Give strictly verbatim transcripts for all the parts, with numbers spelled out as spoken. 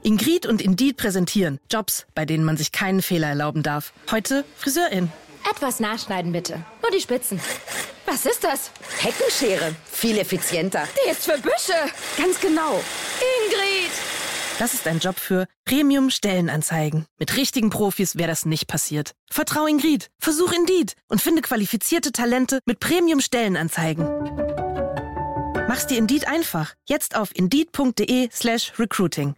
Ingrid und Indeed präsentieren Jobs, bei denen man sich keinen Fehler erlauben darf. Heute Friseurin. Etwas nachschneiden bitte. Nur die Spitzen. Was ist das? Heckenschere. Viel effizienter. Die ist für Büsche. Ganz genau. Ingrid! Das ist ein Job für Premium-Stellenanzeigen. Mit richtigen Profis wäre das nicht passiert. Vertrau Ingrid, versuch Indeed und finde qualifizierte Talente mit Premium-Stellenanzeigen. Mach's dir Indeed einfach. Jetzt auf indeed.de slash recruiting.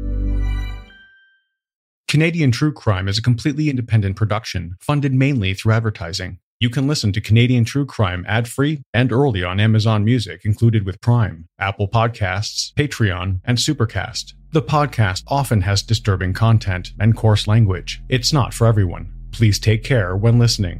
Canadian True Crime is a completely independent production, funded mainly through advertising. You can listen to Canadian True Crime ad-free and early on Amazon Music, included with Prime, Apple Podcasts, Patreon, and Supercast. The podcast often has disturbing content and coarse language. It's not for everyone. Please take care when listening.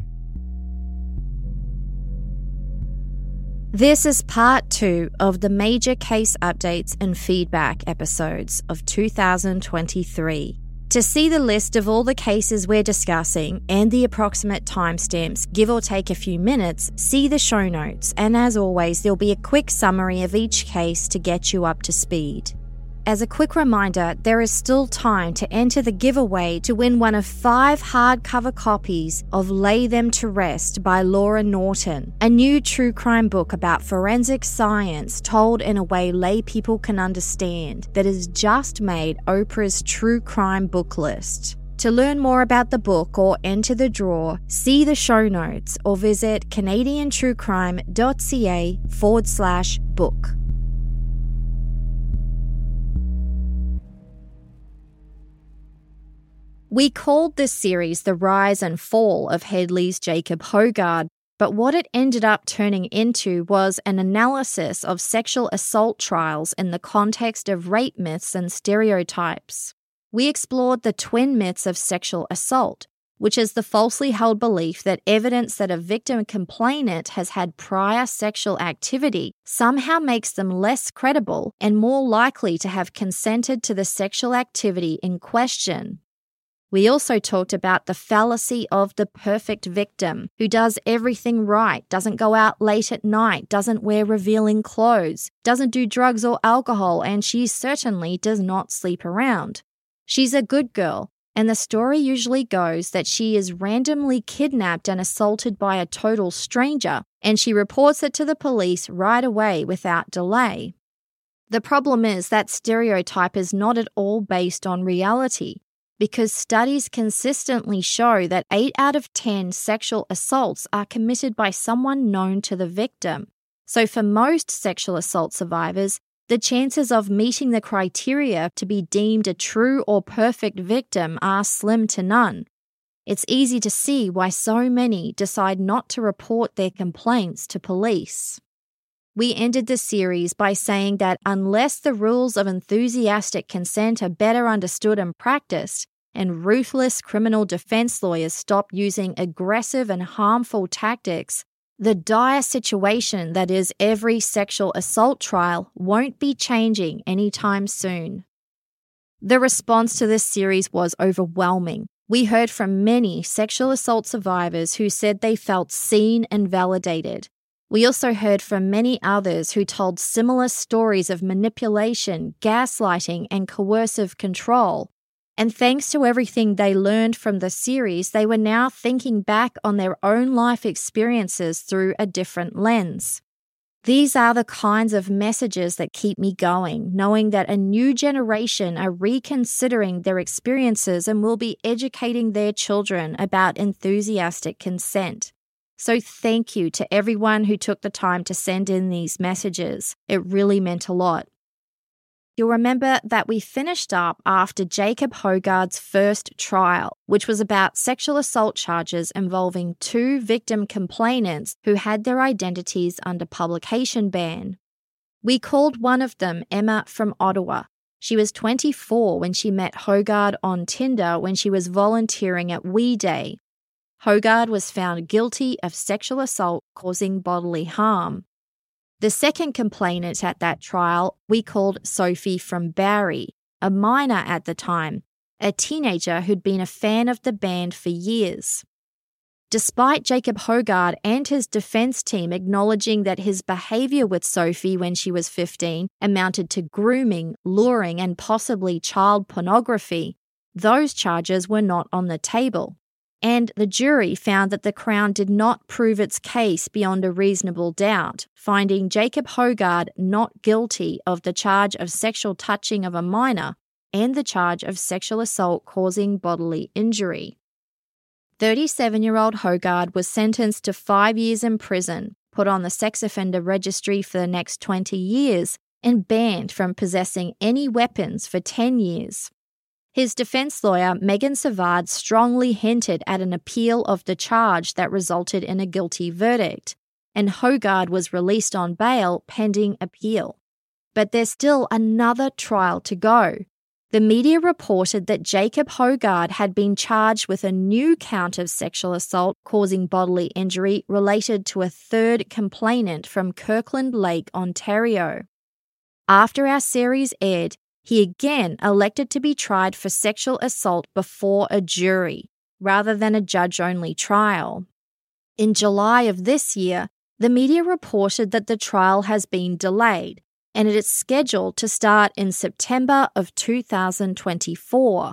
This is part two of the major case updates and feedback episodes of two thousand twenty-three. To see the list of all the cases we're discussing and the approximate timestamps, give or take a few minutes, see the show notes, and as always, there'll be a quick summary of each case to get you up to speed. As a quick reminder, there is still time to enter the giveaway to win one of five hardcover copies of Lay Them to Rest by Laura Norton, a new true crime book about forensic science told in a way lay people can understand that has just made Oprah's true crime book list. To learn more about the book or enter the draw, see the show notes or visit canadiantruecrime.ca forward slash book. We called this series The Rise and Fall of Headley's Jacob Hogard, but what it ended up turning into was an analysis of sexual assault trials in the context of rape myths and stereotypes. We explored the twin myths of sexual assault, which is the falsely held belief that evidence that a victim complainant has had prior sexual activity somehow makes them less credible and more likely to have consented to the sexual activity in question. We also talked about the fallacy of the perfect victim, who does everything right, doesn't go out late at night, doesn't wear revealing clothes, doesn't do drugs or alcohol, and she certainly does not sleep around. She's a good girl, and the story usually goes that she is randomly kidnapped and assaulted by a total stranger, and she reports it to the police right away without delay. The problem is that stereotype is not at all based on reality, because studies consistently show that eight out of ten sexual assaults are committed by someone known to the victim. So for most sexual assault survivors, the chances of meeting the criteria to be deemed a true or perfect victim are slim to none. It's easy to see why so many decide not to report their complaints to police. We ended the series by saying that unless the rules of enthusiastic consent are better understood and practiced, and ruthless criminal defense lawyers stop using aggressive and harmful tactics, the dire situation that is every sexual assault trial won't be changing anytime soon. The response to this series was overwhelming. We heard from many sexual assault survivors who said they felt seen and validated. We also heard from many others who told similar stories of manipulation, gaslighting, and coercive control. And thanks to everything they learned from the series, they were now thinking back on their own life experiences through a different lens. These are the kinds of messages that keep me going, knowing that a new generation are reconsidering their experiences and will be educating their children about enthusiastic consent. So thank you to everyone who took the time to send in these messages. It really meant a lot. You'll remember that we finished up after Jacob Hogard's first trial, which was about sexual assault charges involving two victim complainants who had their identities under publication ban. We called one of them Emma from Ottawa. She was twenty-four when she met Hogard on Tinder when she was volunteering at We Day. Hogard was found guilty of sexual assault causing bodily harm. The second complainant at that trial we called Sophie from Barrie, a minor at the time, a teenager who'd been a fan of the band for years. Despite Jacob Hoggard and his defense team acknowledging that his behavior with Sophie when she was fifteen amounted to grooming, luring, and possibly child pornography, those charges were not on the table. And the jury found that the Crown did not prove its case beyond a reasonable doubt, finding Jacob Hoggard not guilty of the charge of sexual touching of a minor and the charge of sexual assault causing bodily injury. thirty-seven-year-old Hoggard was sentenced to five years in prison, put on the sex offender registry for the next twenty years, and banned from possessing any weapons for ten years. His defense lawyer, Megan Savard, strongly hinted at an appeal of the charge that resulted in a guilty verdict, and Hoggard was released on bail pending appeal. But there's still another trial to go. The media reported that Jacob Hoggard had been charged with a new count of sexual assault causing bodily injury related to a third complainant from Kirkland Lake, Ontario. After our series aired, he again elected to be tried for sexual assault before a jury, rather than a judge-only trial. In July of this year, the media reported that the trial has been delayed, and it is scheduled to start in September of two thousand twenty-four.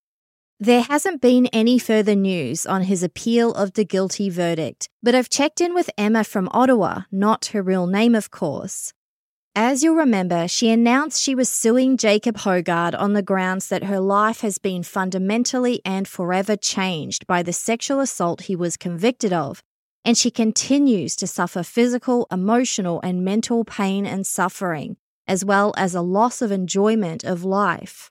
There hasn't been any further news on his appeal of the guilty verdict, but I've checked in with Emma from Ottawa, not her real name of course. As you'll remember, she announced she was suing Jacob Hoggard on the grounds that her life has been fundamentally and forever changed by the sexual assault he was convicted of, and she continues to suffer physical, emotional, and mental pain and suffering, as well as a loss of enjoyment of life.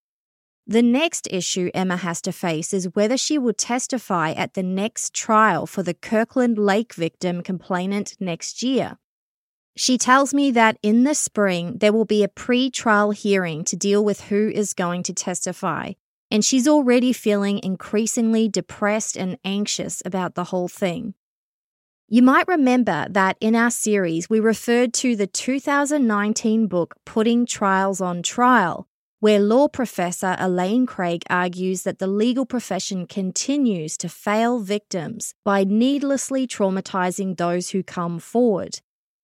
The next issue Emma has to face is whether she will testify at the next trial for the Kirkland Lake victim complainant next year. She tells me that in the spring there will be a pre-trial hearing to deal with who is going to testify, and she's already feeling increasingly depressed and anxious about the whole thing. You might remember that in our series we referred to the two thousand nineteen book Putting Trials on Trial, where law professor Elaine Craig argues that the legal profession continues to fail victims by needlessly traumatizing those who come forward.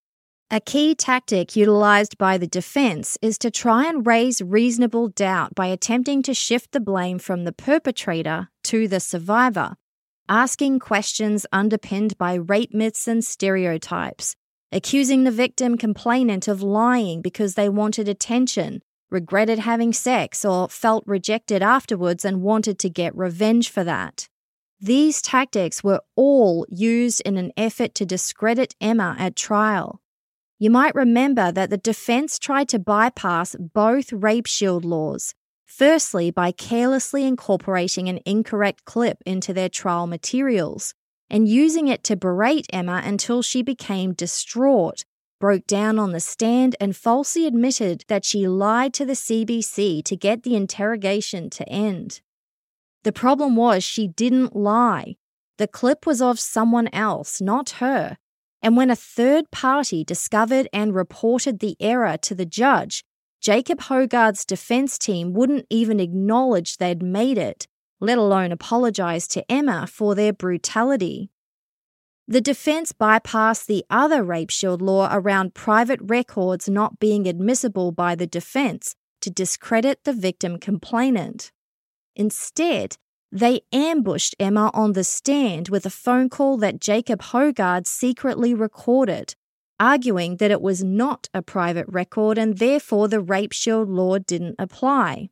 A key tactic utilised by the defence is to try and raise reasonable doubt by attempting to shift the blame from the perpetrator to the survivor, asking questions underpinned by rape myths and stereotypes, accusing the victim complainant of lying because they wanted attention, regretted having sex, or felt rejected afterwards and wanted to get revenge for that. These tactics were all used in an effort to discredit Emma at trial. You might remember that the defence tried to bypass both rape shield laws, firstly by carelessly incorporating an incorrect clip into their trial materials and using it to berate Emma until she became distraught, broke down on the stand, and falsely admitted that she lied to the C B C to get the interrogation to end. The problem was she didn't lie. The clip was of someone else, not her. And when a third party discovered and reported the error to the judge, Jacob Hoggard's defense team wouldn't even acknowledge they'd made it, let alone apologize to Emma for their brutality. The defense bypassed the other rape shield law around private records not being admissible by the defense to discredit the victim complainant. Instead, they ambushed Emma on the stand with a phone call that Jacob Hoggard secretly recorded, arguing that it was not a private record and therefore the rape shield law didn't apply.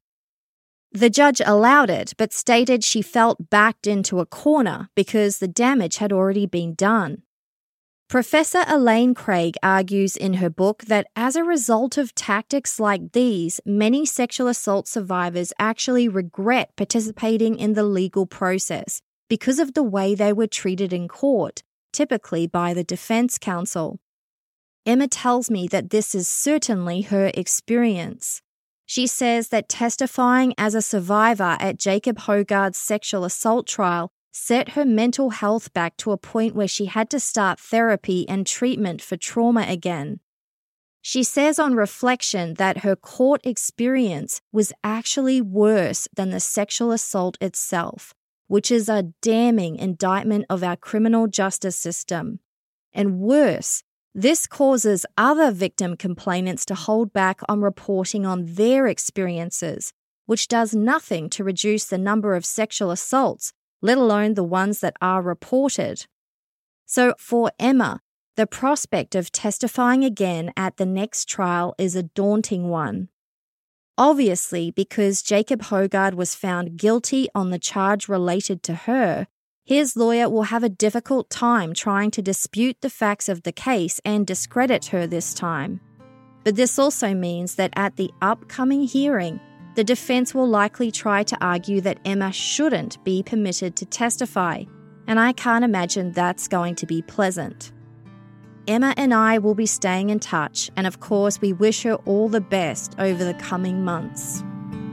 The judge allowed it, but stated she felt backed into a corner because the damage had already been done. Professor Elaine Craig argues in her book that as a result of tactics like these, many sexual assault survivors actually regret participating in the legal process because of the way they were treated in court, typically by the defense counsel. Emma tells me that this is certainly her experience. She says that testifying as a survivor at Jacob Hoggard's sexual assault trial set her mental health back to a point where she had to start therapy and treatment for trauma again. She says on reflection that her court experience was actually worse than the sexual assault itself, which is a damning indictment of our criminal justice system. And worse, this causes other victim complainants to hold back on reporting on their experiences, which does nothing to reduce the number of sexual assaults, let alone the ones that are reported. So for Emma, the prospect of testifying again at the next trial is a daunting one. Obviously, because Jacob Hoggard was found guilty on the charge related to her, his lawyer will have a difficult time trying to dispute the facts of the case and discredit her this time. But this also means that at the upcoming hearing, the defense will likely try to argue that Emma shouldn't be permitted to testify, and I can't imagine that's going to be pleasant. Emma and I will be staying in touch, and of course we wish her all the best over the coming months.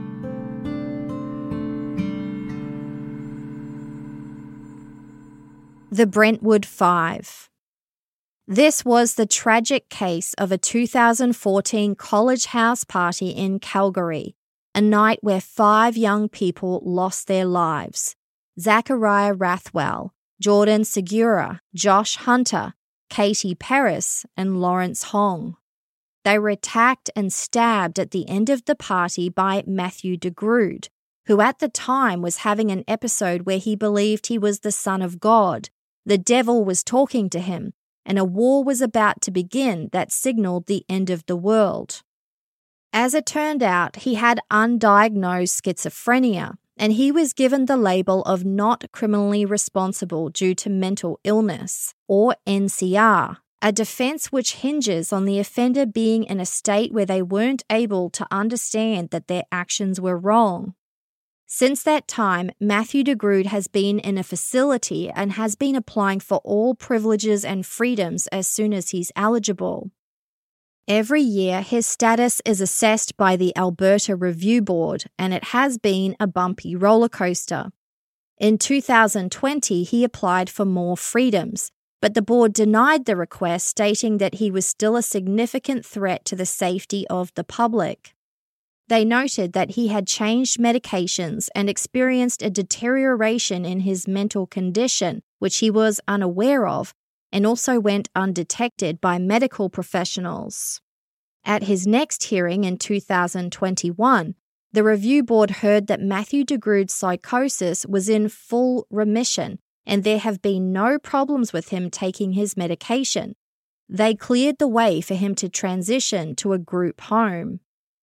The Brentwood Five. This was the tragic case of a two thousand fourteen college house party in Calgary, a night where five young people lost their lives. Zachariah Rathwell, Jordan Segura, Josh Hunter, Katie Paris, and Lawrence Hong. They were attacked and stabbed at the end of the party by Matthew DeGrood, who at the time was having an episode where he believed he was the Son of God. The devil was talking to him, and a war was about to begin that signaled the end of the world. As it turned out, he had undiagnosed schizophrenia, and he was given the label of not criminally responsible due to mental illness, or N C R, a defense which hinges on the offender being in a state where they weren't able to understand that their actions were wrong. Since that time, Matthew DeGrood has been in a facility and has been applying for all privileges and freedoms as soon as he's eligible. Every year, his status is assessed by the Alberta Review Board, and it has been a bumpy roller coaster. In two thousand twenty, he applied for more freedoms, but the board denied the request, stating that he was still a significant threat to the safety of the public. They noted that he had changed medications and experienced a deterioration in his mental condition, which he was unaware of, and also went undetected by medical professionals. At his next hearing in two thousand twenty-one, the review board heard that Matthew DeGrood's psychosis was in full remission, and there have been no problems with him taking his medication. They cleared the way for him to transition to a group home.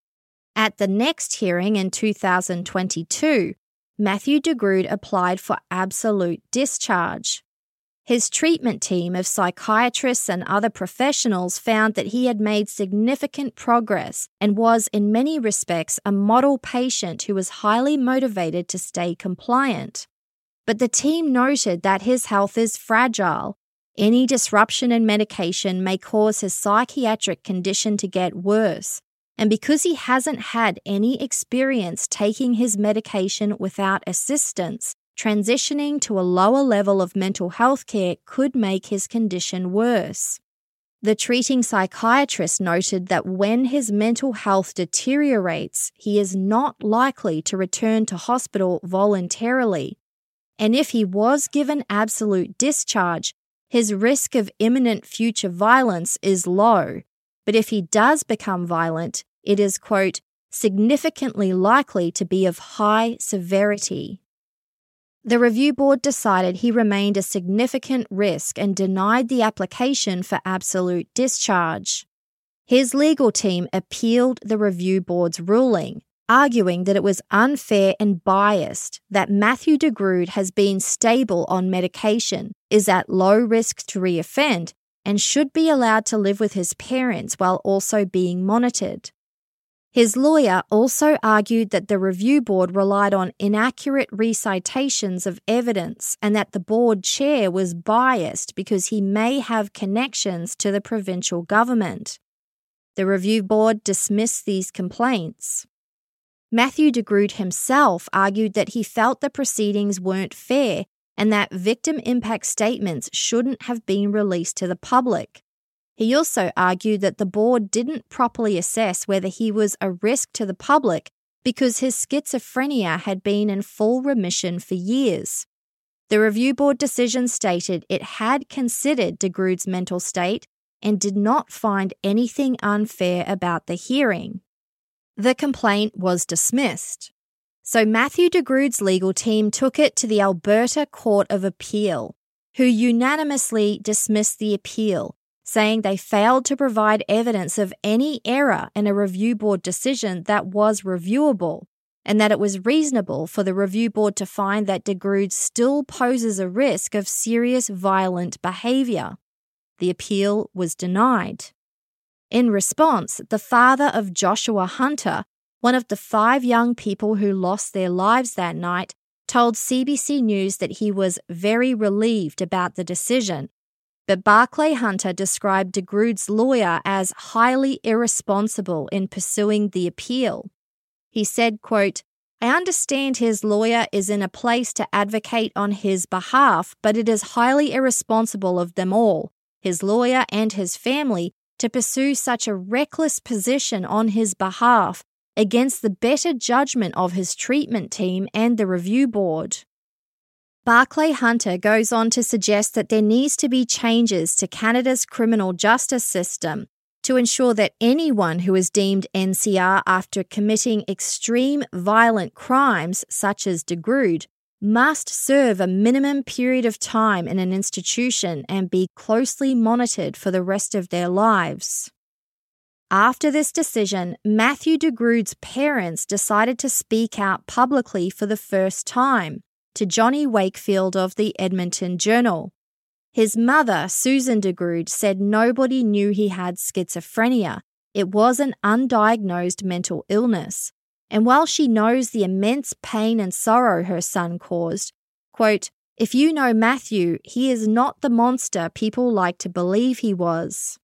At the next hearing in two thousand twenty-two, Matthew DeGrood applied for absolute discharge. His treatment team of psychiatrists and other professionals found that he had made significant progress and was, in many respects, a model patient who was highly motivated to stay compliant. But the team noted that his health is fragile. Any disruption in medication may cause his psychiatric condition to get worse. And because he hasn't had any experience taking his medication without assistance, transitioning to a lower level of mental health care could make his condition worse. The treating psychiatrist noted that when his mental health deteriorates, he is not likely to return to hospital voluntarily. And if he was given absolute discharge, his risk of imminent future violence is low. But if he does become violent, it is, quote, significantly likely to be of high severity. The review board decided he remained a significant risk and denied the application for absolute discharge. His legal team appealed the review board's ruling, arguing that it was unfair and biased, that Matthew DeGrood has been stable on medication, is at low risk to reoffend, and should be allowed to live with his parents while also being monitored. His lawyer also argued that the review board relied on inaccurate recitations of evidence and that the board chair was biased because he may have connections to the provincial government. The review board dismissed these complaints. Matthew DeGrood himself argued that he felt the proceedings weren't fair and that victim impact statements shouldn't have been released to the public. He also argued that the board didn't properly assess whether he was a risk to the public because his schizophrenia had been in full remission for years. The review board decision stated it had considered de Groode's mental state and did not find anything unfair about the hearing. The complaint was dismissed. So Matthew de Groode's legal team took it to the Alberta Court of Appeal, who unanimously dismissed the appeal, saying they failed to provide evidence of any error in a review board decision that was reviewable, and that it was reasonable for the review board to find that de Groode still poses a risk of serious violent behaviour. The appeal was denied. In response, the father of Joshua Hunter, one of the five young people who lost their lives that night, told C B C News that he was very relieved about the decision. But Barclay Hunter described de Groode's lawyer as highly irresponsible in pursuing the appeal. He said, quote, "I understand his lawyer is in a place to advocate on his behalf, but it is highly irresponsible of them all, his lawyer and his family, to pursue such a reckless position on his behalf against the better judgment of his treatment team and the review board." Barclay Hunter goes on to suggest that there needs to be changes to Canada's criminal justice system to ensure that anyone who is deemed N C R after committing extreme violent crimes such as de Groode must serve a minimum period of time in an institution and be closely monitored for the rest of their lives. After this decision, Matthew de Groode's parents decided to speak out publicly for the first time to Johnny Wakefield of the Edmonton Journal. His mother, Susan de Groode, said nobody knew he had schizophrenia. It was an undiagnosed mental illness. And while she knows the immense pain and sorrow her son caused, quote, "If you know Matthew, he is not the monster people like to believe he was."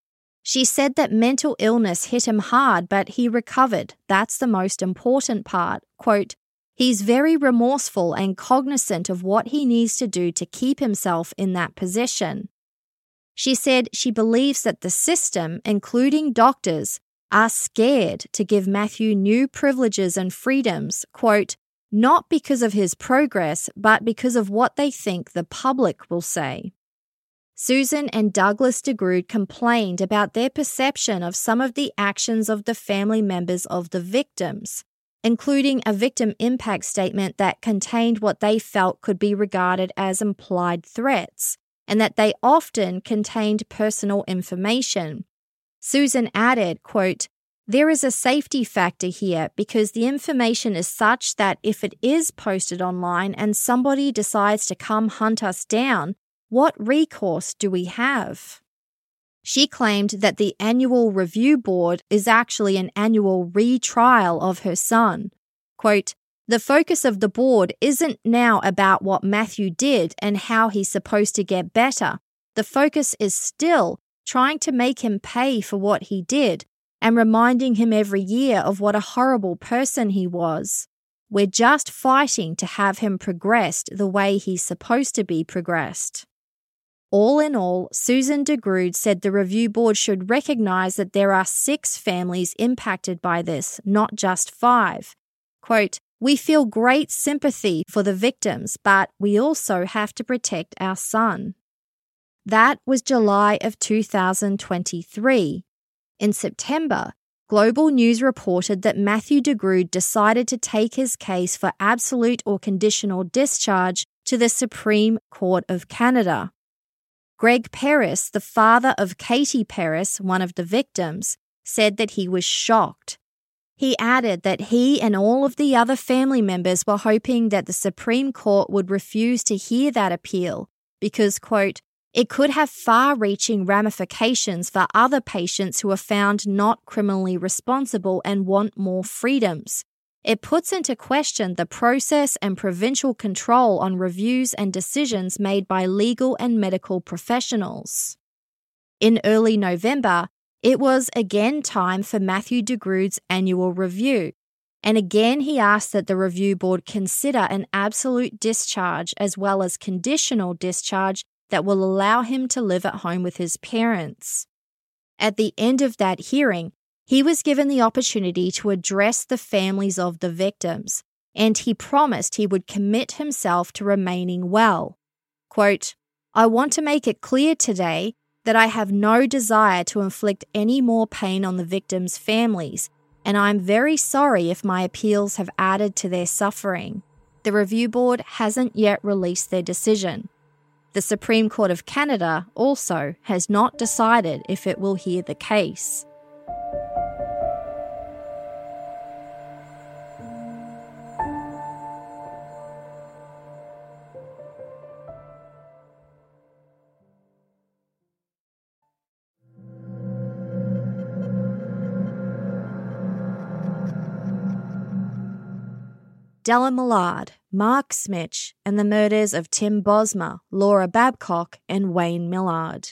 She said that mental illness hit him hard, but he recovered. That's the most important part. Quote, "He's very remorseful and cognizant of what he needs to do to keep himself in that position." She said she believes that the system, including doctors, are scared to give Matthew new privileges and freedoms, quote, "not because of his progress, but because of what they think the public will say." Susan and Douglas de Groode complained about their perception of some of the actions of the family members of the victims, including a victim impact statement that contained what they felt could be regarded as implied threats, and that they often contained personal information. Susan added, quote, "There is a safety factor here because the information is such that if it is posted online and somebody decides to come hunt us down, what recourse do we have?" She claimed that the annual review board is actually an annual retrial of her son. Quote, "The focus of the board isn't now about what Matthew did and how he's supposed to get better. The focus is still trying to make him pay for what he did and reminding him every year of what a horrible person he was. We're just fighting to have him progressed the way he's supposed to be progressed." All in all, Susan de Groode said the review board should recognise that there are six families impacted by this, not just five. Quote, "We feel great sympathy for the victims, but we also have to protect our son." That was July of two thousand twenty-three. In September, Global News reported that Matthew de Groode decided to take his case for absolute or conditional discharge to the Supreme Court of Canada. Greg Perris, the father of Katie Perris, one of the victims, said that he was shocked. He added that he and all of the other family members were hoping that the Supreme Court would refuse to hear that appeal because, quote, "it could have far-reaching ramifications for other patients who are found not criminally responsible and want more freedoms. It puts into question the process and provincial control on reviews and decisions made by legal and medical professionals." In early November, it was again time for Matthew de Groode's annual review, and again he asked that the review board consider an absolute discharge as well as conditional discharge that will allow him to live at home with his parents. At the end of that hearing, He was given the opportunity to address the families of the victims, and he promised he would commit himself to remaining well. Quote, "I want to make it clear today that I have no desire to inflict any more pain on the victims' families, and I am very sorry if my appeals have added to their suffering. The review board hasn't yet released their decision. The Supreme Court of Canada also has not decided if it will hear the case." Dellen Millard, Mark Smich, and the murders of Tim Bosma, Laura Babcock, and Wayne Millard.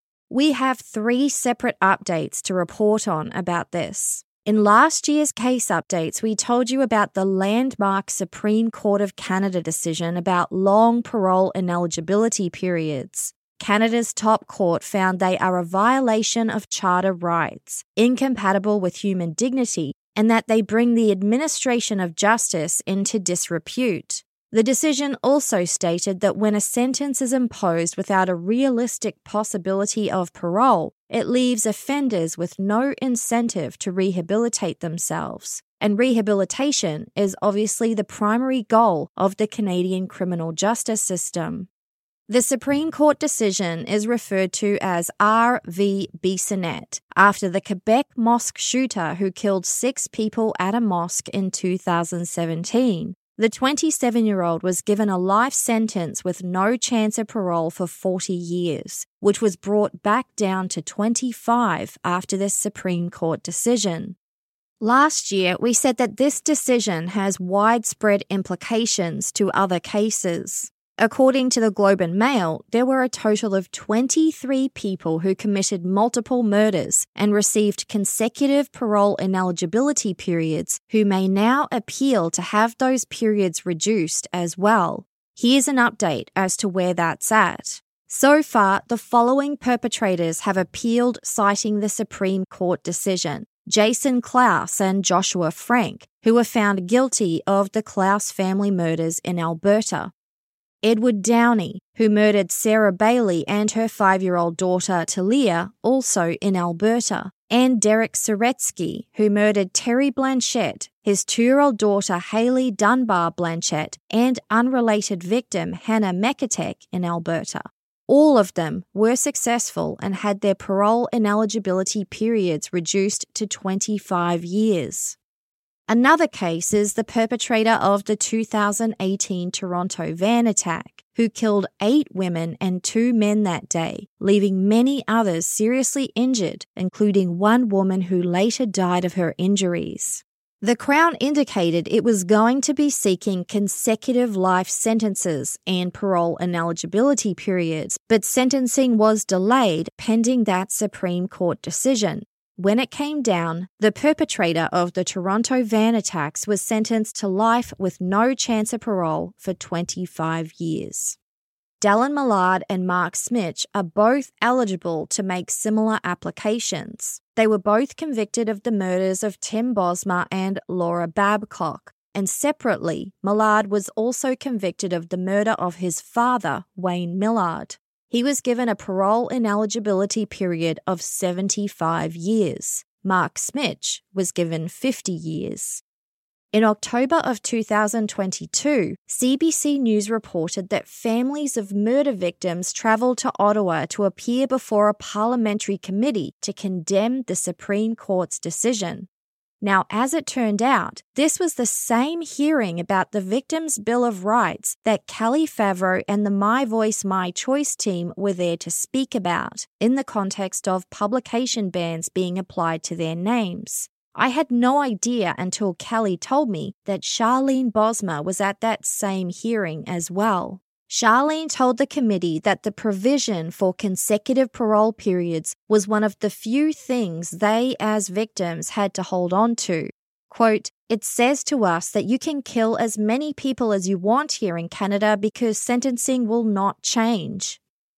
We have three separate updates to report on about this. In last year's case updates, we told you about the landmark Supreme Court of Canada decision about long parole ineligibility periods. Canada's top court found they are a violation of charter rights, incompatible with human dignity, and that they bring the administration of justice into disrepute. The decision also stated that when a sentence is imposed without a realistic possibility of parole, it leaves offenders with no incentive to rehabilitate themselves. And rehabilitation is obviously the primary goal of the Canadian criminal justice system. The Supreme Court decision is referred to as R V Bissonnette, after the Quebec mosque shooter who killed six people at a mosque in two thousand seventeen. The twenty-seven-year-old was given a life sentence with no chance of parole for forty years, which was brought back down to twenty-five after this Supreme Court decision. Last year, we said that this decision has widespread implications to other cases. According to the Globe and Mail, there were a total of twenty-three people who committed multiple murders and received consecutive parole ineligibility periods who may now appeal to have those periods reduced as well. Here's an update as to where that's at. So far, the following perpetrators have appealed citing the Supreme Court decision: Jason Klaus and Joshua Frank, who were found guilty of the Klaus family murders in Alberta. Edward Downey, who murdered Sarah Bailey and her five-year-old daughter Talia, also in Alberta, and Derek Saretsky, who murdered Terry Blanchette, his two-year-old daughter Hayley Dunbar Blanchette, and unrelated victim Hannah Mekatek in Alberta. All of them were successful and had their parole ineligibility periods reduced to twenty-five years. Another case is the perpetrator of the two thousand eighteen Toronto van attack, who killed eight women and two men that day, leaving many others seriously injured, including one woman who later died of her injuries. The Crown indicated it was going to be seeking consecutive life sentences and parole ineligibility periods, but sentencing was delayed pending that Supreme Court decision. When it came down, the perpetrator of the Toronto van attacks was sentenced to life with no chance of parole for twenty-five years. Dellen Millard and Mark Smich are both eligible to make similar applications. They were both convicted of the murders of Tim Bosma and Laura Babcock, and separately, Millard was also convicted of the murder of his father, Wayne Millard. He was given a parole ineligibility period of seventy-five years. Mark Smich was given fifty years. In October of two thousand twenty-two, C B C News reported that families of murder victims travelled to Ottawa to appear before a parliamentary committee to condemn the Supreme Court's decision. Now, as it turned out, this was the same hearing about the Victims' Bill of Rights that Kelly Favreau and the My Voice, My Choice team were there to speak about, in the context of publication bans being applied to their names. I had no idea until Kelly told me that Charlene Bosma was at that same hearing as well. Charlene told the committee that the provision for consecutive parole periods was one of the few things they as victims had to hold on to. Quote, "It says to us that you can kill as many people as you want here in Canada because sentencing will not change."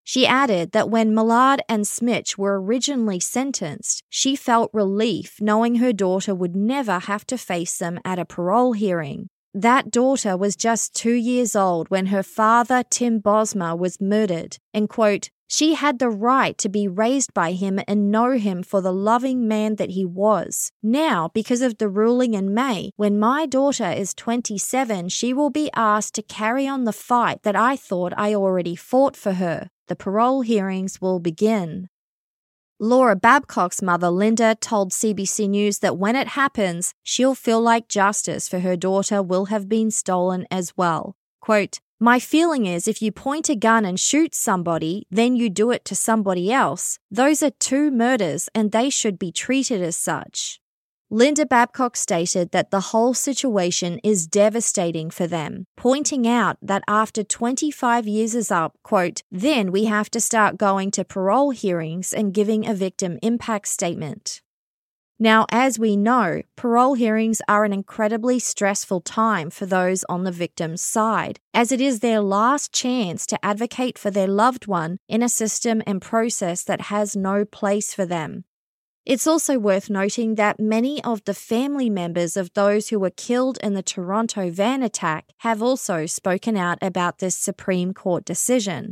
She added that when Millard and Smitch were originally sentenced, she felt relief knowing her daughter would never have to face them at a parole hearing. That daughter was just two years old when her father, Tim Bosma, was murdered, and, quote, she had the right to be raised by him and know him for the loving man that he was. Now, because of the ruling in May, when my daughter is twenty-seven, she will be asked to carry on the fight that I thought I already fought for her. The parole hearings will begin. Laura Babcock's mother, Linda, told C B C News that when it happens, she'll feel like justice for her daughter will have been stolen as well. Quote, my feeling is if you point a gun and shoot somebody, then you do it to somebody else. Those are two murders and they should be treated as such. Linda Babcock stated that the whole situation is devastating for them, pointing out that after twenty-five years is up, quote, then we have to start going to parole hearings and giving a victim impact statement. Now, as we know, parole hearings are an incredibly stressful time for those on the victim's side, as it is their last chance to advocate for their loved one in a system and process that has no place for them. It's also worth noting that many of the family members of those who were killed in the Toronto van attack have also spoken out about this Supreme Court decision.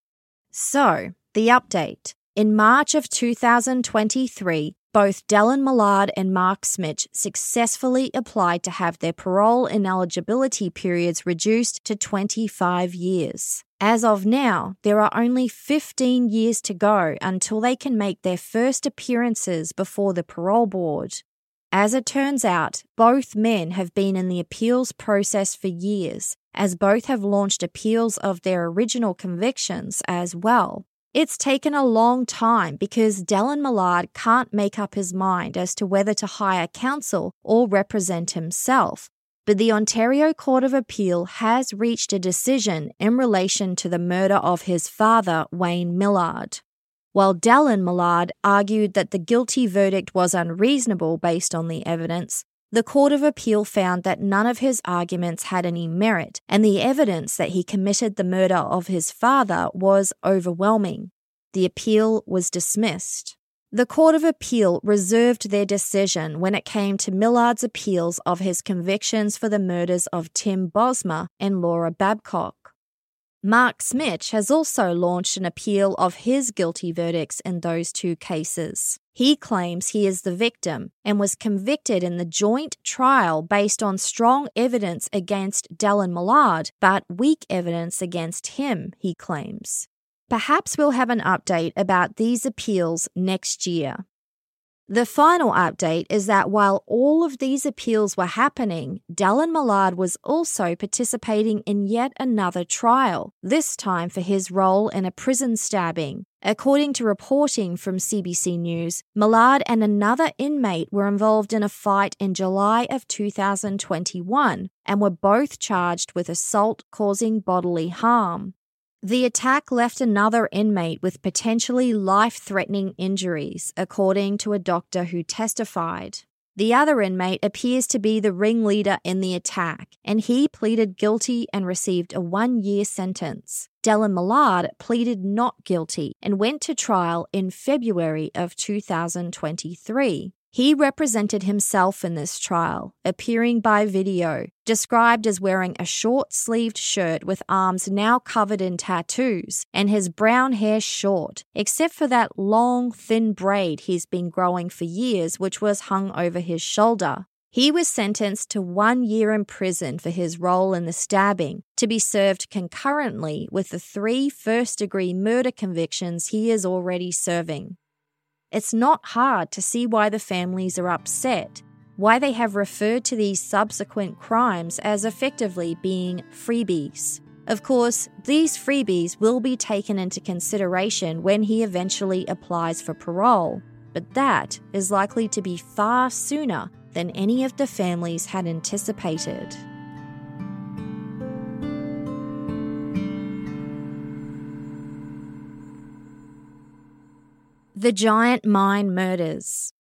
So, the update. In March of two thousand twenty-three, both Dellen Millard and Mark Smitch successfully applied to have their parole ineligibility periods reduced to twenty-five years. As of now, there are only fifteen years to go until they can make their first appearances before the parole board. As it turns out, both men have been in the appeals process for years, as both have launched appeals of their original convictions as well. It's taken a long time because Dellen Millard can't make up his mind as to whether to hire counsel or represent himself, but the Ontario Court of Appeal has reached a decision in relation to the murder of his father, Wayne Millard. While Dellen Millard argued that the guilty verdict was unreasonable based on the evidence, the Court of Appeal found that none of his arguments had any merit, and the evidence that he committed the murder of his father was overwhelming. The appeal was dismissed. The Court of Appeal reserved their decision when it came to Millard's appeals of his convictions for the murders of Tim Bosma and Laura Babcock. Mark Smitch has also launched an appeal of his guilty verdicts in those two cases. He claims he is the victim and was convicted in the joint trial based on strong evidence against Dellen Millard, but weak evidence against him, he claims. Perhaps we'll have an update about these appeals next year. The final update is that while all of these appeals were happening, Dellen Millard was also participating in yet another trial, this time for his role in a prison stabbing. According to reporting from C B C News, Millard and another inmate were involved in a fight in July of two thousand twenty-one and were both charged with assault causing bodily harm. The attack left another inmate with potentially life-threatening injuries, according to a doctor who testified. The other inmate appears to be the ringleader in the attack, and he pleaded guilty and received a one-year sentence. Dellen Millard pleaded not guilty and went to trial in February of two thousand twenty-three. He represented himself in this trial, appearing by video, described as wearing a short-sleeved shirt with arms now covered in tattoos, and his brown hair short, except for that long, thin braid he's been growing for years which was hung over his shoulder. He was sentenced to one year in prison for his role in the stabbing, to be served concurrently with the three first-degree murder convictions he is already serving. It's not hard to see why the families are upset, why they have referred to these subsequent crimes as effectively being freebies. Of course, these freebies will be taken into consideration when he eventually applies for parole, but that is likely to be far sooner than any of the families had anticipated. The Giant Mine Murders.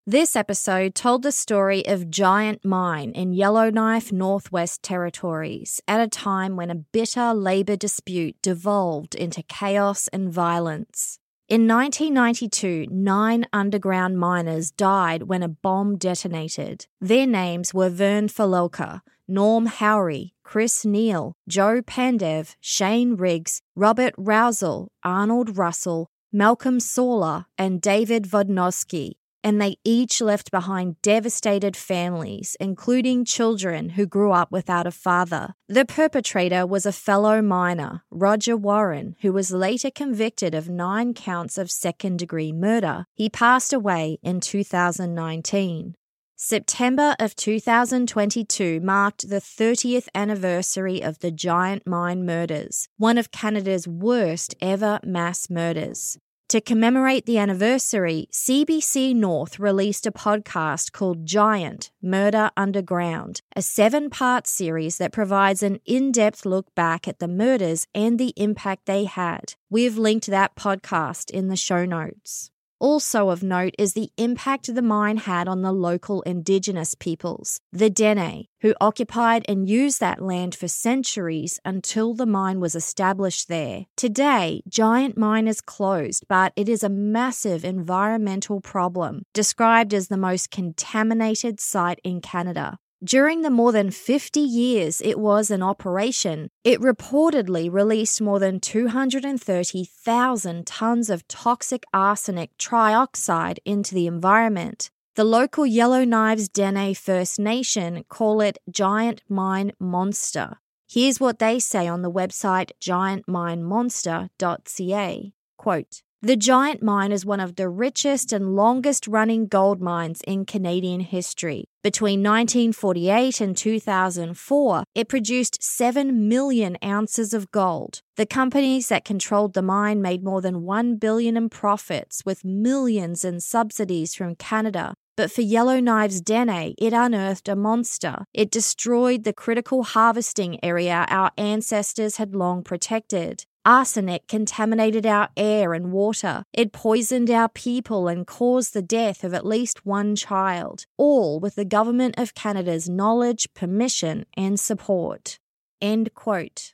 This episode told the story of Giant Mine in Yellowknife, Northwest Territories, at a time when a bitter labour dispute devolved into chaos and violence. In nineteen ninety-two, nine underground miners died when a bomb detonated. Their names were Vern Falolka, Norm Howry, Chris Neal, Joe Pandev, Shane Riggs, Robert Rousel, Arnold Russell, Malcolm Sawler, and David Vodnowski, and they each left behind devastated families, including children who grew up without a father. The perpetrator was a fellow miner, Roger Warren, who was later convicted of nine counts of second-degree murder. He passed away in two thousand nineteen. September of two thousand twenty-two marked the thirtieth anniversary of the Giant Mine murders, one of Canada's worst ever mass murders. To commemorate the anniversary, C B C North released a podcast called Giant Murder Underground, a seven-part series that provides an in-depth look back at the murders and the impact they had. We've linked that podcast in the show notes. Also of note is the impact the mine had on the local Indigenous peoples, the Dene, who occupied and used that land for centuries until the mine was established there. Today, Giant Mine is closed, but it is a massive environmental problem, described as the most contaminated site in Canada. During the more than fifty years it was in operation, it reportedly released more than two hundred thirty thousand tons of toxic arsenic trioxide into the environment. The local Yellowknives Dene First Nation call it Giant Mine Monster. Here's what they say on the website giant mine monster dot c a. Quote, "The Giant Mine is one of the richest and longest-running gold mines in Canadian history. Between nineteen forty-eight and two thousand four, it produced seven million ounces of gold. The companies that controlled the mine made more than one billion dollars in profits, with millions in subsidies from Canada. But for Yellowknives Dene, it unearthed a monster. It destroyed the critical harvesting area our ancestors had long protected. Arsenic contaminated our air and water. It poisoned our people and caused the death of at least one child, all with the Government of Canada's knowledge, permission, and support." End quote.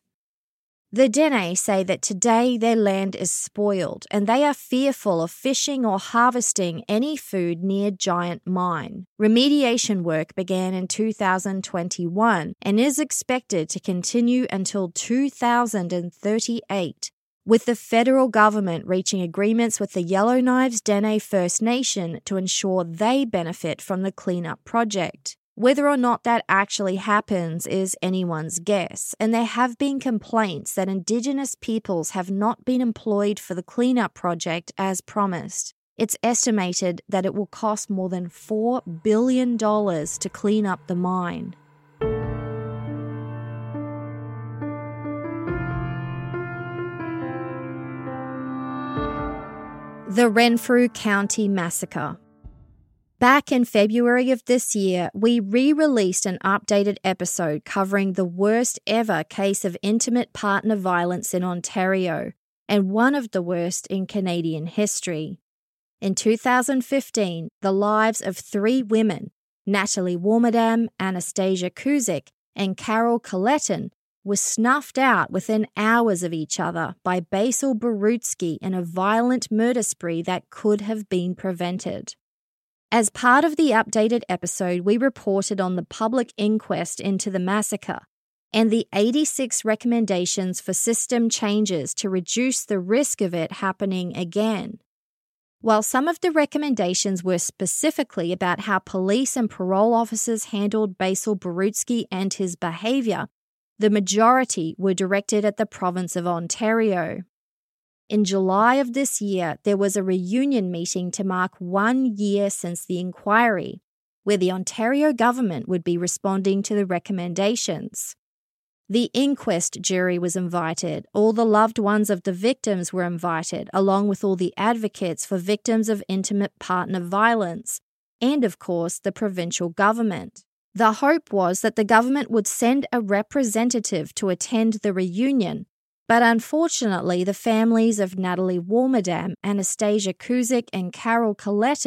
The Dene say that today their land is spoiled and they are fearful of fishing or harvesting any food near Giant Mine. Remediation work began in two thousand twenty-one and is expected to continue until two thousand thirty-eight, with the federal government reaching agreements with the Yellowknives Dene First Nation to ensure they benefit from the cleanup project. Whether or not that actually happens is anyone's guess, and there have been complaints that Indigenous peoples have not been employed for the cleanup project as promised. It's estimated that it will cost more than four billion dollars to clean up the mine. The Renfrew County Massacre. Back in February of this year, we re-released an updated episode covering the worst ever case of intimate partner violence in Ontario, and one of the worst in Canadian history. In two thousand fifteen, the lives of three women, Natalie Warmadam, Anastasia Kuzik, and Carol Colleton, were snuffed out within hours of each other by Basil Barutsky in a violent murder spree that could have been prevented. As part of the updated episode, we reported on the public inquest into the massacre and the eighty-six recommendations for system changes to reduce the risk of it happening again. While some of the recommendations were specifically about how police and parole officers handled Basil Barutsky and his behaviour, the majority were directed at the province of Ontario. In July of this year, there was a reunion meeting to mark one year since the inquiry, where the Ontario government would be responding to the recommendations. The inquest jury was invited, all the loved ones of the victims were invited, along with all the advocates for victims of intimate partner violence, and of course the provincial government. The hope was that the government would send a representative to attend the reunion, but unfortunately the families of Natalie Warmadam, Anastasia Kuzik, and Carol Colleton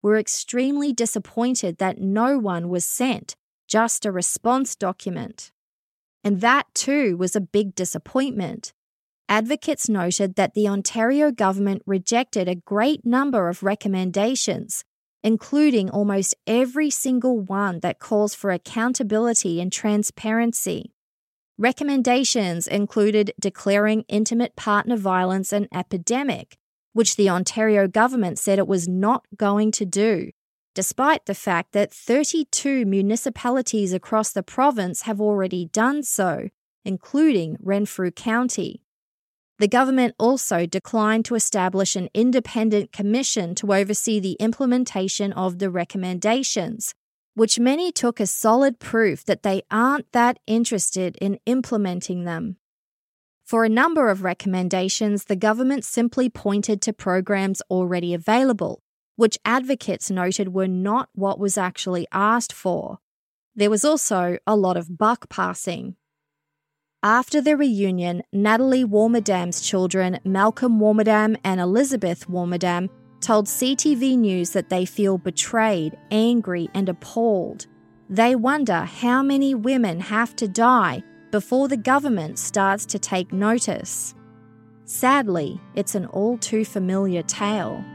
were extremely disappointed that no one was sent, just a response document. And that too was a big disappointment. Advocates noted that the Ontario government rejected a great number of recommendations, including almost every single one that calls for accountability and transparency. Recommendations included declaring intimate partner violence an epidemic, which the Ontario government said it was not going to do, despite the fact that thirty-two municipalities across the province have already done so, including Renfrew County. The government also declined to establish an independent commission to oversee the implementation of the recommendations, which many took as solid proof that they aren't that interested in implementing them. For a number of recommendations, the government simply pointed to programs already available, which advocates noted were not what was actually asked for. There was also a lot of buck passing. After the reunion, Natalie Warmerdam's children, Malcolm Warmerdam and Elizabeth Warmerdam, told C T V News that they feel betrayed, angry, and appalled. They wonder how many women have to die before the government starts to take notice. Sadly, it's an all too familiar tale.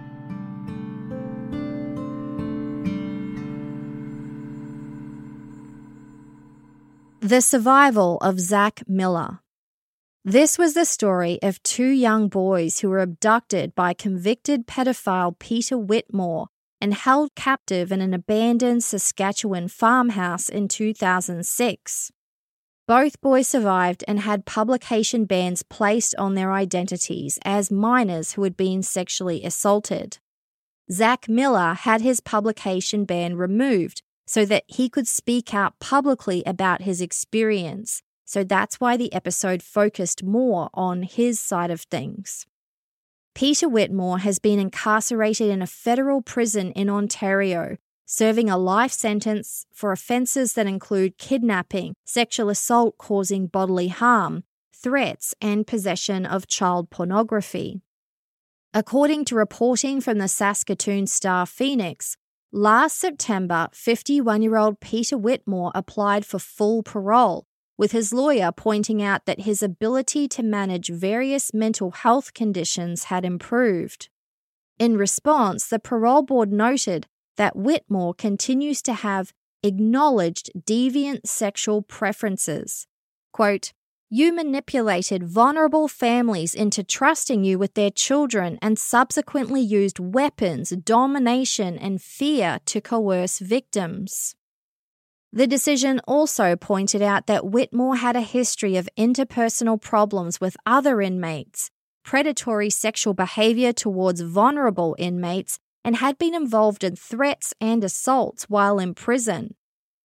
The survival of Zach Miller. This was the story of two young boys who were abducted by convicted pedophile Peter Whitmore and held captive in an abandoned Saskatchewan farmhouse in two thousand six. Both boys survived and had publication bans placed on their identities as minors who had been sexually assaulted. Zach Miller had his publication ban removed so that he could speak out publicly about his experience, so that's why the episode focused more on his side of things. Peter Whitmore has been incarcerated in a federal prison in Ontario, serving a life sentence for offences that include kidnapping, sexual assault causing bodily harm, threats, and possession of child pornography. According to reporting from the Saskatoon Star Phoenix, last September, fifty-one-year-old Peter Whitmore applied for full parole, with his lawyer pointing out that his ability to manage various mental health conditions had improved. In response, the parole board noted that Whitmore continues to have acknowledged deviant sexual preferences. Quote, "You manipulated vulnerable families into trusting you with their children and subsequently used weapons, domination, and fear to coerce victims." The decision also pointed out that Whitmore had a history of interpersonal problems with other inmates, predatory sexual behaviour towards vulnerable inmates, and had been involved in threats and assaults while in prison.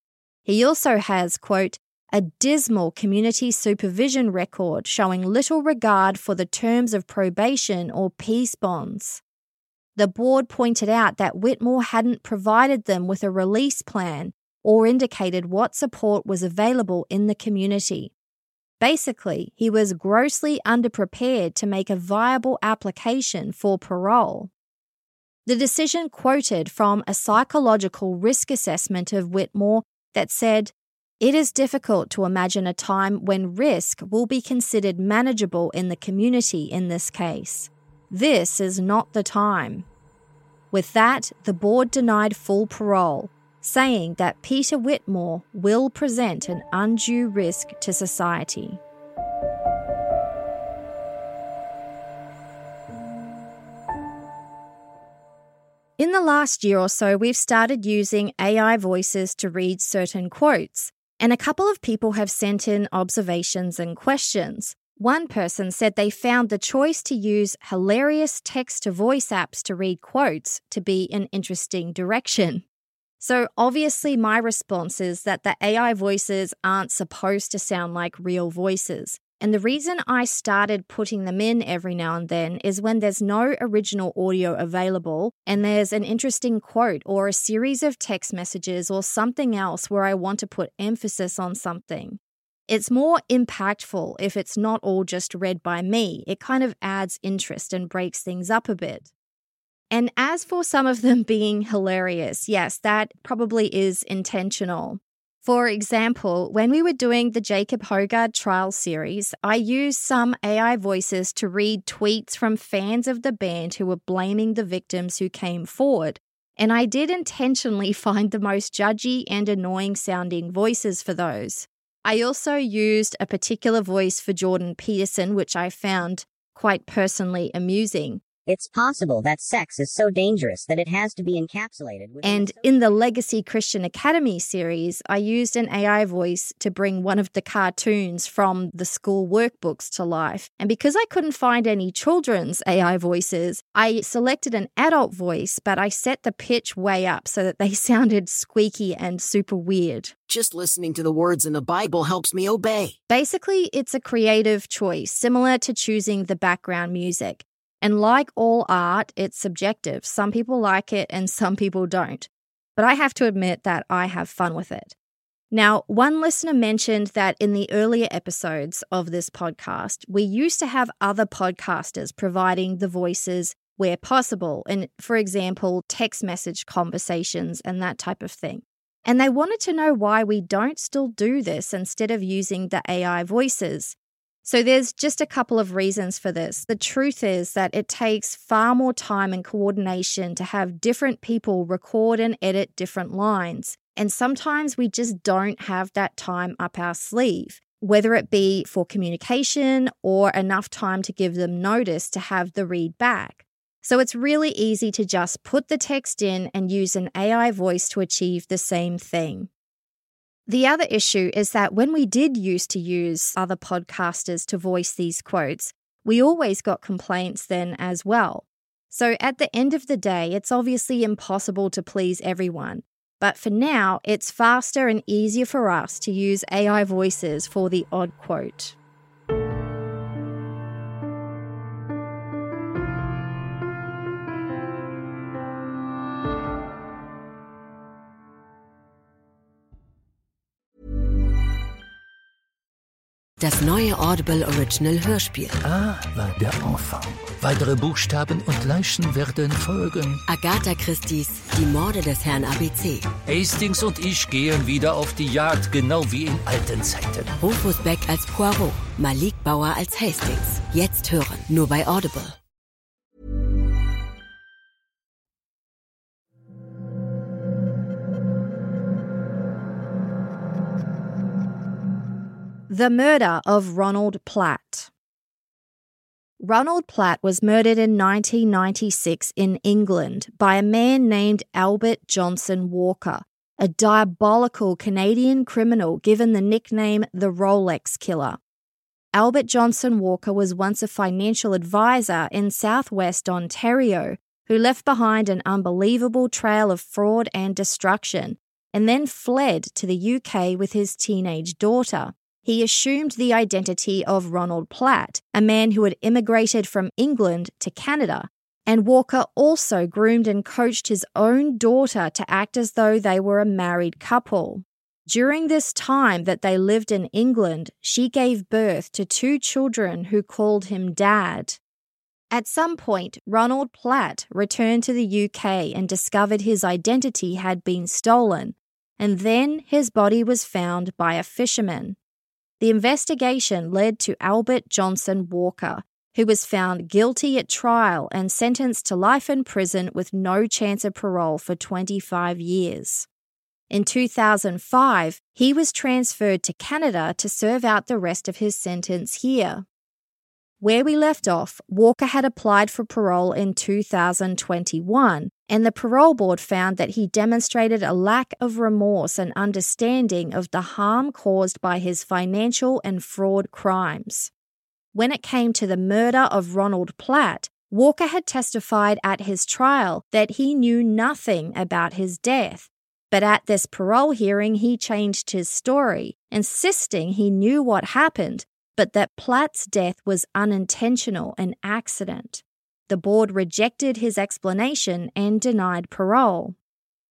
He also has, quote, "a dismal community supervision record showing little regard for the terms of probation or peace bonds." The board pointed out that Whitmore hadn't provided them with a release plan or indicated what support was available in the community. Basically, he was grossly underprepared to make a viable application for parole. The decision quoted from a psychological risk assessment of Whitmore that said, "It is difficult to imagine a time when risk will be considered manageable in the community in this case. This is not the time." With that, the board denied full parole, saying that Peter Whitmore will present an undue risk to society. In the last year or so, we've started using A I voices to read certain quotes, and a couple of people have sent in observations and questions. One person said they found the choice to use hilarious text-to-voice apps to read quotes to be an interesting direction. So obviously my response is that the A I voices aren't supposed to sound like real voices. And the reason I started putting them in every now and then is when there's no original audio available and there's an interesting quote or a series of text messages or something else where I want to put emphasis on something. It's more impactful if it's not all just read by me. It kind of adds interest and breaks things up a bit. And as for some of them being hilarious, yes, that probably is intentional. For example, when we were doing the Jacob Hoggard trial series, I used some A I voices to read tweets from fans of the band who were blaming the victims who came forward. And I did intentionally find the most judgy and annoying sounding voices for those. I also used a particular voice for Jordan Peterson, which I found quite personally amusing. It's possible that sex is so dangerous that it has to be encapsulated within And in the Legacy Christian Academy series, I used an A I voice to bring one of the cartoons from the school workbooks to life. And because I couldn't find any children's A I voices, I selected an adult voice, but I set the pitch way up so that they sounded squeaky and super weird. Just listening to the words in the Bible helps me obey. Basically, it's a creative choice, similar to choosing the background music. And like all art, it's subjective. Some people like it and some people don't. But I have to admit that I have fun with it. Now, one listener mentioned that in the earlier episodes of this podcast, we used to have other podcasters providing the voices where possible, and for example, text message conversations and that type of thing. And they wanted to know why we don't still do this instead of using the A I voices. So there's just a couple of reasons for this. The truth is that it takes far more time and coordination to have different people record and edit different lines. And sometimes we just don't have that time up our sleeve, whether it be for communication or enough time to give them notice to have the read back. So it's really easy to just put the text in and use an A I voice to achieve the same thing. The other issue is that when we did used to use other podcasters to voice these quotes, we always got complaints then as well. So at the end of the day, it's obviously impossible to please everyone. But for now, it's faster and easier for us to use A I voices for the odd quote. Das neue Audible Original Hörspiel. A war der Anfang. Weitere Buchstaben und Leichen werden folgen. Agatha Christie's Die Morde des Herrn A B C. Hastings und ich gehen wieder auf die Jagd, genau wie in alten Zeiten. Rufus Beck als Poirot, Malik Bauer als Hastings. Jetzt hören, nur bei Audible. The murder of Ronald Platt. Ronald Platt was murdered in nineteen ninety-six in England by a man named Albert Johnson Walker, a diabolical Canadian criminal given the nickname the Rolex Killer. Albert Johnson Walker was once a financial advisor in southwest Ontario who left behind an unbelievable trail of fraud and destruction and then fled to the U K with his teenage daughter. He assumed the identity of Ronald Platt, a man who had immigrated from England to Canada, and Walker also groomed and coached his own daughter to act as though they were a married couple. During this time that they lived in England, she gave birth to two children who called him Dad. At some point, Ronald Platt returned to the U K and discovered his identity had been stolen, and then his body was found by a fisherman. The investigation led to Albert Johnson Walker, who was found guilty at trial and sentenced to life in prison with no chance of parole for twenty-five years. In two thousand five, he was transferred to Canada to serve out the rest of his sentence here. Where we left off, Walker had applied for parole in two thousand twenty-one, and the parole board found that he demonstrated a lack of remorse and understanding of the harm caused by his financial and fraud crimes. When it came to the murder of Ronald Platt, Walker had testified at his trial that he knew nothing about his death. But at this parole hearing, he changed his story, insisting he knew what happened, but that Platt's death was unintentional, an accident. The board rejected his explanation and denied parole.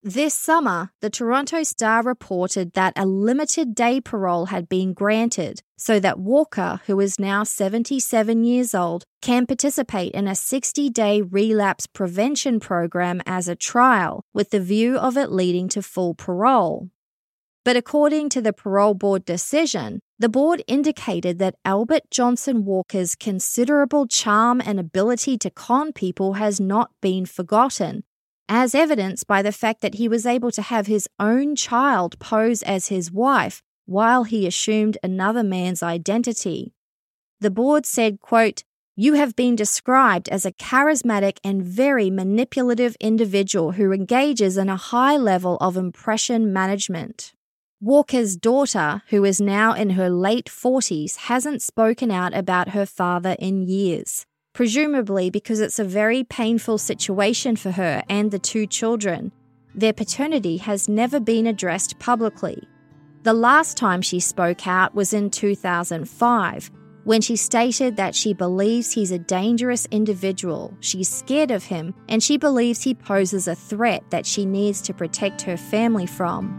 This summer, the Toronto Star reported that a limited day parole had been granted so that Walker, who is now seventy-seven years old, can participate in a sixty-day relapse prevention program as a trial, with the view of it leading to full parole. But according to the parole board decision, the board indicated that Albert Johnson Walker's considerable charm and ability to con people has not been forgotten, as evidenced by the fact that he was able to have his own child pose as his wife while he assumed another man's identity. The board said, quote, "You have been described as a charismatic and very manipulative individual who engages in a high level of impression management." Walker's daughter, who is now in her late forties, hasn't spoken out about her father in years, presumably because it's a very painful situation for her and the two children. Their paternity has never been addressed publicly. The last time she spoke out was in two thousand five, when she stated that she believes he's a dangerous individual, she's scared of him, and she believes he poses a threat that she needs to protect her family from.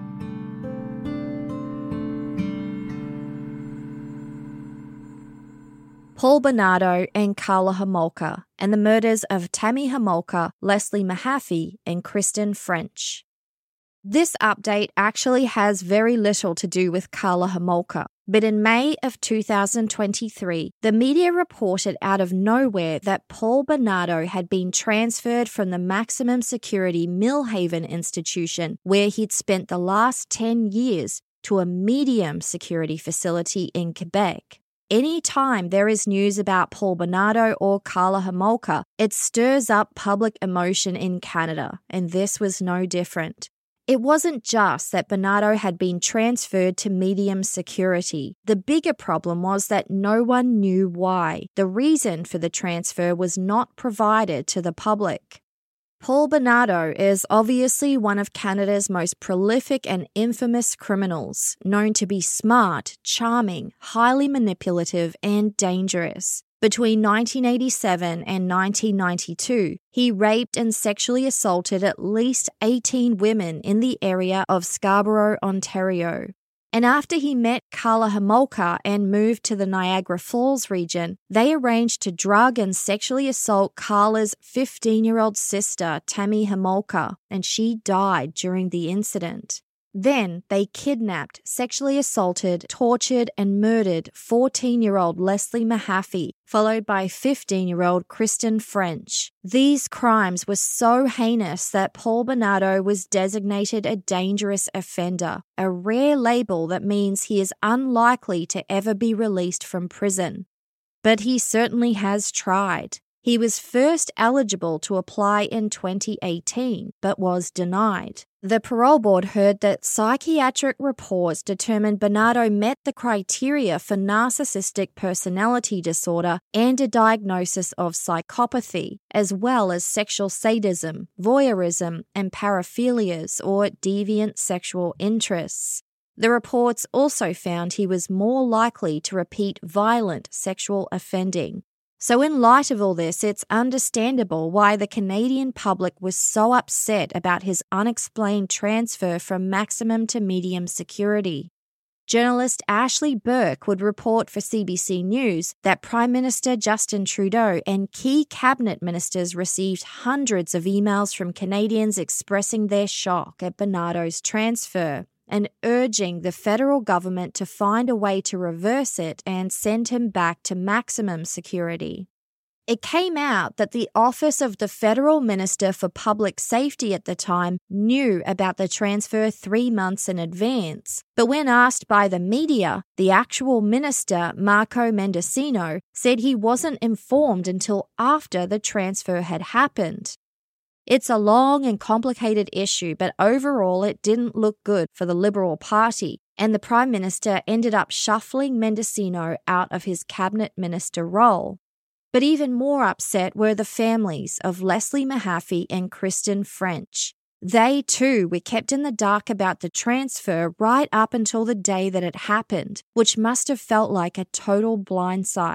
Paul Bernardo and Karla Homolka, and the murders of Tammy Homolka, Leslie Mahaffey, and Kristen French. This update actually has very little to do with Karla Homolka, but in May of two thousand twenty-three, the media reported out of nowhere that Paul Bernardo had been transferred from the maximum security Millhaven institution, where he'd spent the last ten years, to a medium security facility in Quebec. Any time there is news about Paul Bernardo or Karla Homolka, it stirs up public emotion in Canada, and this was no different. It wasn't just that Bernardo had been transferred to medium security. The bigger problem was that no one knew why. The reason for the transfer was not provided to the public. Paul Bernardo is obviously one of Canada's most prolific and infamous criminals, known to be smart, charming, highly manipulative, and dangerous. Between nineteen eighty-seven and nineteen ninety-two, he raped and sexually assaulted at least eighteen women in the area of Scarborough, Ontario. And after he met Karla Homolka and moved to the Niagara Falls region, they arranged to drug and sexually assault Karla's fifteen-year-old sister, Tammy Homolka, and she died during the incident. Then they kidnapped, sexually assaulted, tortured, and murdered fourteen-year-old Leslie Mahaffey, followed by fifteen-year-old Kristen French. These crimes were so heinous that Paul Bernardo was designated a dangerous offender, a rare label that means he is unlikely to ever be released from prison. But he certainly has tried. He was first eligible to apply in twenty eighteen, but was denied. The parole board heard that psychiatric reports determined Bernardo met the criteria for narcissistic personality disorder and a diagnosis of psychopathy, as well as sexual sadism, voyeurism, and paraphilias, or deviant sexual interests. The reports also found he was more likely to repeat violent sexual offending. So in light of all this, it's understandable why the Canadian public was so upset about his unexplained transfer from maximum to medium security. Journalist Ashley Burke would report for C B C News that Prime Minister Justin Trudeau and key cabinet ministers received hundreds of emails from Canadians expressing their shock at Bernardo's transfer and urging the federal government to find a way to reverse it and send him back to maximum security. It came out that the Office of the Federal Minister for Public Safety at the time knew about the transfer three months in advance, but when asked by the media, the actual minister, Marco Mendicino, said he wasn't informed until after the transfer had happened. It's a long and complicated issue, but overall it didn't look good for the Liberal Party, and the Prime Minister ended up shuffling Mendicino out of his cabinet minister role. But even more upset were the families of Leslie Mahaffey and Kristen French. They too were kept in the dark about the transfer right up until the day that it happened, which must have felt like a total blindside.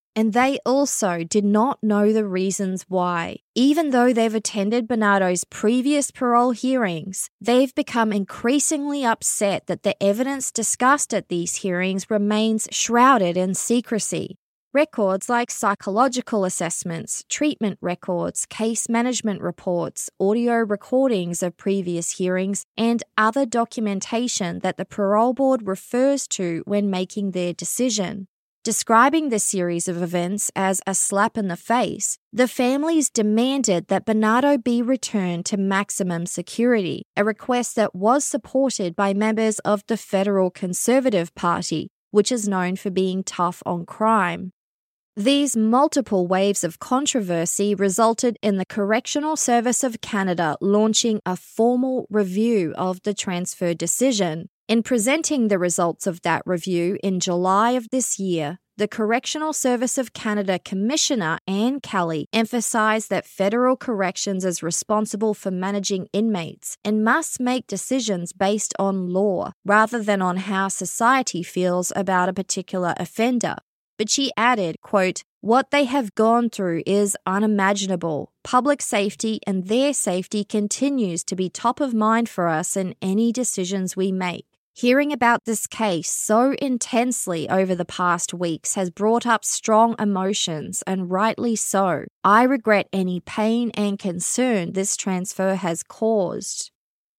And they also did not know the reasons why. Even though they've attended Bernardo's previous parole hearings, they've become increasingly upset that the evidence discussed at these hearings remains shrouded in secrecy. Records like psychological assessments, treatment records, case management reports, audio recordings of previous hearings, and other documentation that the parole board refers to when making their decision. Describing the series of events as a slap in the face, the families demanded that Bernardo be returned to maximum security, a request that was supported by members of the Federal Conservative Party, which is known for being tough on crime. These multiple waves of controversy resulted in the Correctional Service of Canada launching a formal review of the transfer decision. In presenting the results of that review in July of this year, the Correctional Service of Canada Commissioner Anne Kelly emphasised that federal corrections is responsible for managing inmates and must make decisions based on law rather than on how society feels about a particular offender. But she added, quote, "What they have gone through is unimaginable. Public safety and their safety continues to be top of mind for us in any decisions we make. Hearing about this case so intensely over the past weeks has brought up strong emotions, and rightly so. I regret any pain and concern this transfer has caused."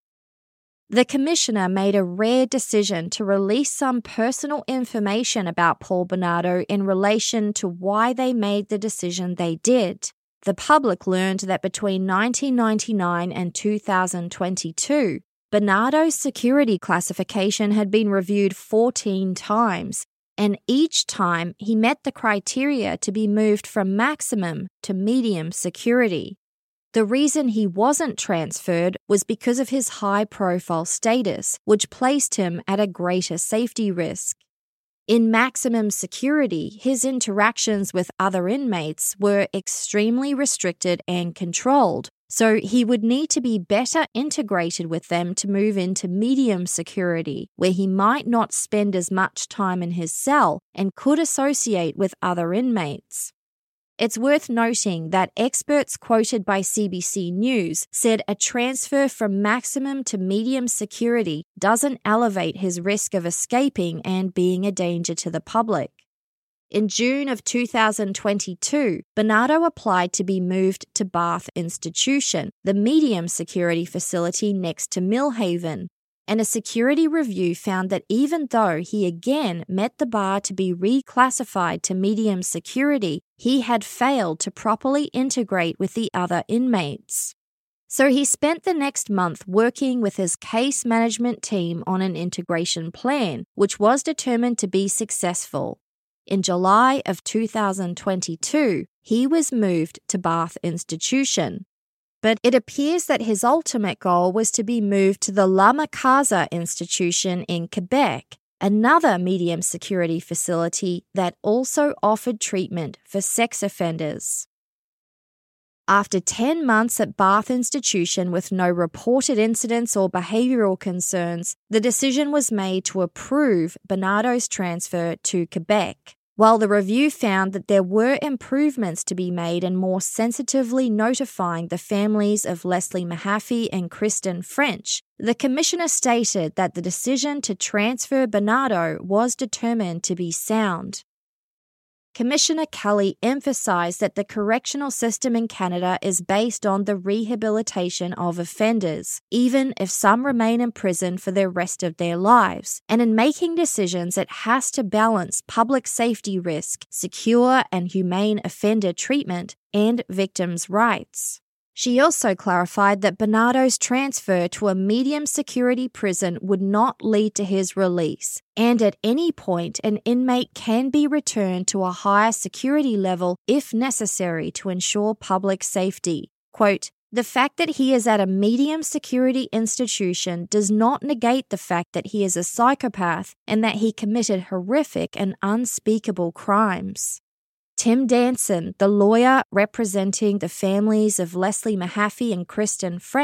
The Commissioner made a rare decision to release some personal information about Paul Bernardo in relation to why they made the decision they did. The public learned that between nineteen ninety-nine and two thousand twenty-two, Bernardo's security classification had been reviewed fourteen times, and each time he met the criteria to be moved from maximum to medium security. The reason he wasn't transferred was because of his high-profile status, which placed him at a greater safety risk. In maximum security, his interactions with other inmates were extremely restricted and controlled, so he would need to be better integrated with them to move into medium security, where he might not spend as much time in his cell and could associate with other inmates. It's worth noting that experts quoted by C B C News said a transfer from maximum to medium security doesn't elevate his risk of escaping and being a danger to the public. In June of two thousand twenty-two, Bernardo applied to be moved to Bath Institution, the medium security facility next to Millhaven, and a security review found that even though he again met the bar to be reclassified to medium security, he had failed to properly integrate with the other inmates. So he spent the next month working with his case management team on an integration plan, which was determined to be successful. In July of two thousand twenty-two, he was moved to Bath Institution. But it appears that his ultimate goal was to be moved to the La Casa Institution in Quebec, another medium security facility that also offered treatment for sex offenders. After ten months at Bath Institution with no reported incidents or behavioural concerns, the decision was made to approve Bernardo's transfer to Quebec. While the review found that there were improvements to be made in more sensitively notifying the families of Leslie Mahaffey and Kristen French, the Commissioner stated that the decision to transfer Bernardo was determined to be sound. Commissioner Kelly emphasised that the correctional system in Canada is based on the rehabilitation of offenders, even if some remain in prison for the rest of their lives, and in making decisions it has to balance public safety risk, secure and humane offender treatment, and victims' rights. She also clarified that Bernardo's transfer to a medium security prison would not lead to his release, and at any point an inmate can be returned to a higher security level if necessary to ensure public safety. Quote, "The fact that he is at a medium security institution does not negate the fact that he is a psychopath and that he committed horrific and unspeakable crimes." Tim Danson, the lawyer representing the families of Leslie Mahaffey and Kristen French,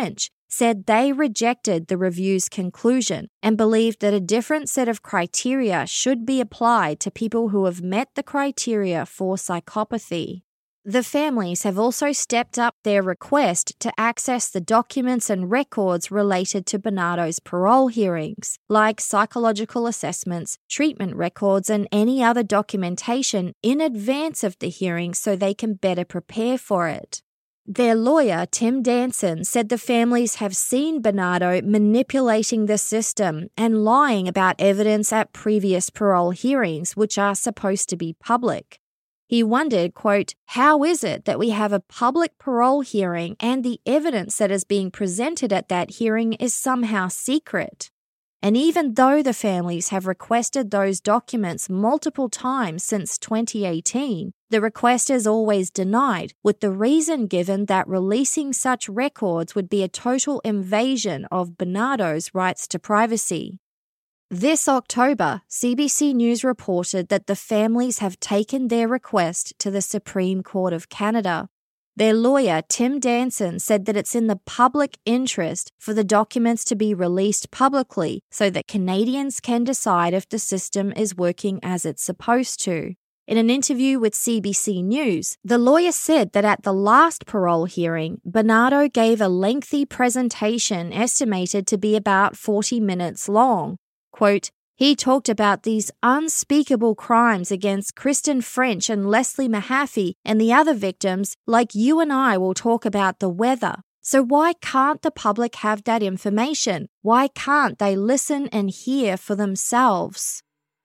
said they rejected the review's conclusion and believed that a different set of criteria should be applied to people who have met the criteria for psychopathy. The families have also stepped up their request to access the documents and records related to Bernardo's parole hearings, like psychological assessments, treatment records, and any other documentation in advance of the hearing so they can better prepare for it. Their lawyer, Tim Danson, said the families have seen Bernardo manipulating the system and lying about evidence at previous parole hearings, which are supposed to be public. He wondered, quote, "How is it that we have a public parole hearing and the evidence that is being presented at that hearing is somehow secret?" And even though the families have requested those documents multiple times since twenty eighteen, the request is always denied, with the reason given that releasing such records would be a total invasion of Bernardo's rights to privacy. This October, C B C News reported that the families have taken their request to the Supreme Court of Canada. Their lawyer, Tim Danson, said that it's in the public interest for the documents to be released publicly so that Canadians can decide if the system is working as it's supposed to. In an interview with C B C News, the lawyer said that at the last parole hearing, Bernardo gave a lengthy presentation estimated to be about forty minutes long. Quote, "He talked about these unspeakable crimes against Kristen French and Leslie Mahaffey and the other victims like you and I will talk about the weather. So why can't the public have that information? Why can't they listen and hear for themselves?"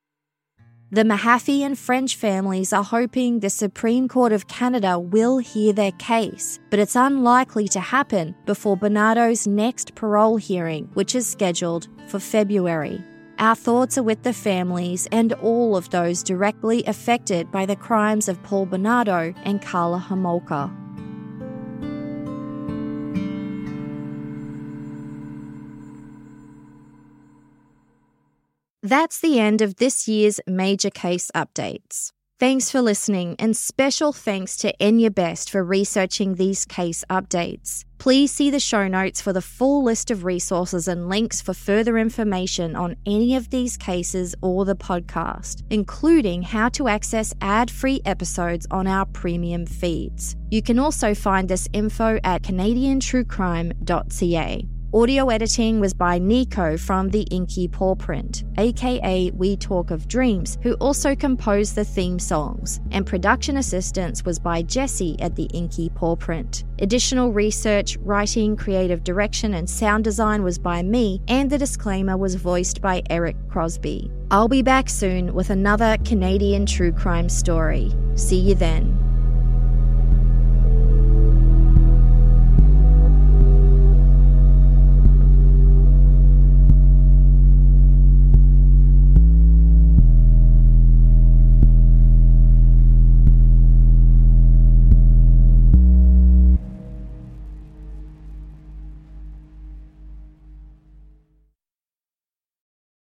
The Mahaffey and French families are hoping the Supreme Court of Canada will hear their case, but it's unlikely to happen before Bernardo's next parole hearing, which is scheduled for February. Our thoughts are with the families and all of those directly affected by the crimes of Paul Bernardo and Karla Homolka. That's the end of this year's Major Case Updates. Thanks for listening, and special thanks to Enya Best for researching these case updates. Please see the show notes for the full list of resources and links for further information on any of these cases or the podcast, including how to access ad-free episodes on our premium feeds. You can also find this info at canadian true crime dot c a. Audio editing was by Nico from the Inky Paw Print, aka We Talk of Dreams, who also composed the theme songs, and production assistance was by Jesse at the Inky Paw Print. Additional research, writing, creative direction, and sound design was by me, and the disclaimer was voiced by Eric Crosby. I'll be back soon with another Canadian true crime story. See you then.